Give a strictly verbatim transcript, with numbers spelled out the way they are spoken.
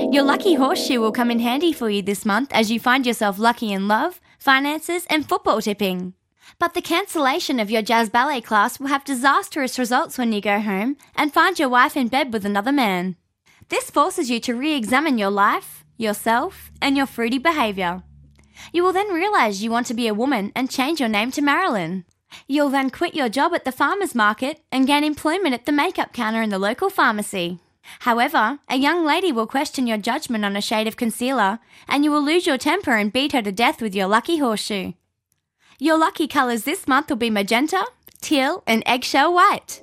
Your lucky horseshoe will come in handy for you this month as you find yourself lucky in love, finances and football tipping. But the cancellation of your jazz ballet class will have disastrous results when you go home and find your wife in bed with another man. This forces you to re-examine your life, yourself, and your fruity behaviour. You will then realise you want to be a woman and change your name to Marilyn. You'll then quit your job at the farmer's market and gain employment at the makeup counter in the local pharmacy. However, a young lady will question your judgment on a shade of concealer, and you will lose your temper and beat her to death with your lucky horseshoe. Your lucky colours this month will be magenta, teal and eggshell white.